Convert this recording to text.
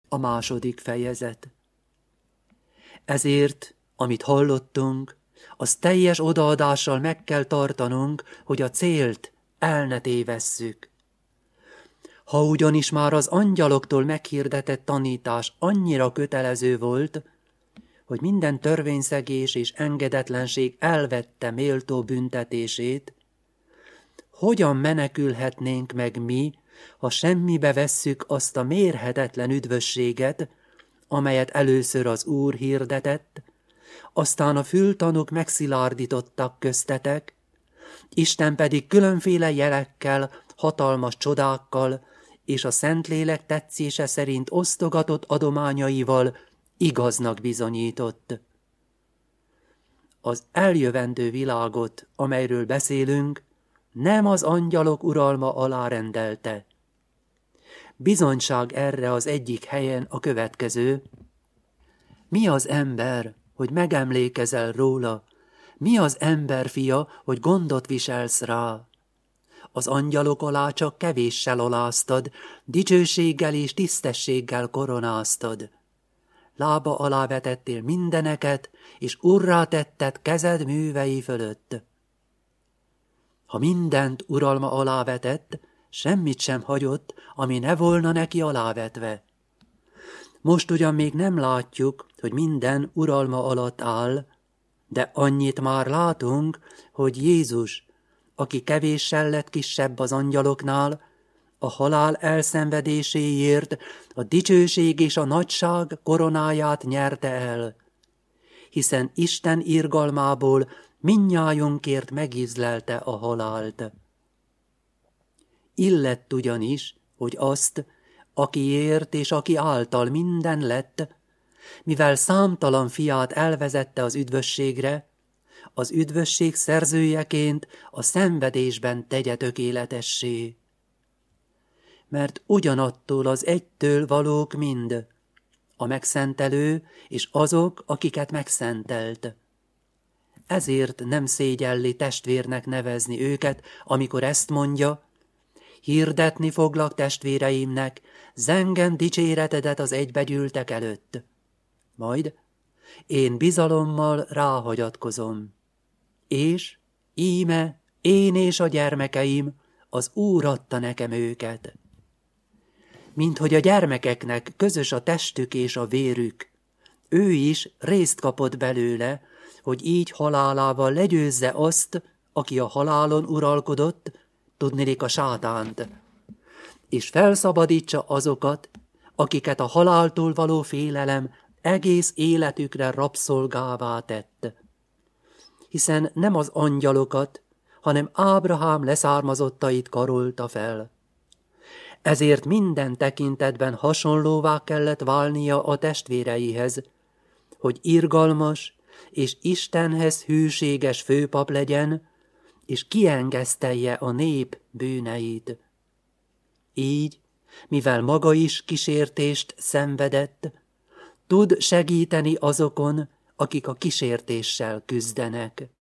a második fejezet. Ezért, amit hallottunk, az teljes odaadással meg kell tartanunk, hogy a célt el ne tévesszük. Ha ugyanis már az angyaloktól meghirdetett tanítás annyira kötelező volt, hogy minden törvényszegés és engedetlenség elvette méltó büntetését, hogyan menekülhetnénk meg mi, ha semmibe vesszük azt a mérhetetlen üdvösséget, amelyet először az Úr hirdetett, aztán a fültanúk megszilárdítottak köztetek, Isten pedig különféle jelekkel, hatalmas csodákkal és a Szentlélek tetszése szerint osztogatott adományaival igaznak bizonyított. Az eljövendő világot, amelyről beszélünk, nem az angyalok uralma alá rendelte. Bizonyság erre az egyik helyen a következő: mi az ember, hogy megemlékezel róla? Mi az ember fia, hogy gondot viselsz rá? Az angyalok alá csak kevéssel aláztad, dicsőséggel és tisztességgel koronáztad. Lába alá vetettél mindeneket, és urrá tetted kezed művei fölött. Ha mindent uralma alá vetett, semmit sem hagyott, ami ne volna neki alávetve. Most ugyan még nem látjuk, hogy minden uralma alatt áll, de annyit már látunk, hogy Jézus, aki kevéssel lett kisebb az angyaloknál, a halál elszenvedéséért a dicsőség és a nagyság koronáját nyerte el, hiszen Isten irgalmából mindnyájunkért megízlelte a halált. Illett ugyanis, hogy azt, akiért és aki által minden lett, mivel számtalan fiát elvezette az üdvösségre, az üdvösség szerzőjeként a szenvedésben tegye tökéletessé. Mert ugyanattól az egytől valók mind, a megszentelő és azok, akiket megszentelt. Ezért nem szégyelli testvérnek nevezni őket, amikor ezt mondja: hirdetni foglak testvéreimnek, zengem dicséretedet az egybegyűltek előtt. Majd én bizalommal ráhagyatkozom. És íme, én és a gyermekeim, az Úr adta nekem őket. Minthogy a gyermekeknek közös a testük és a vérük, ő is részt kapott belőle, hogy így halálával legyőzze azt, aki a halálon uralkodott, tudniillik a sátánt, és felszabadítsa azokat, akiket a haláltól való félelem egész életükre rabszolgává tett. Hiszen nem az angyalokat, hanem Ábrahám leszármazottait karolta fel. Ezért minden tekintetben hasonlóvá kellett válnia a testvéreihez, hogy irgalmas és Istenhez hűséges főpap legyen, és kiengesztelje a nép bűneit. Így, mivel maga is kísértést szenvedett, tud segíteni azokon, akik a kísértéssel küzdenek.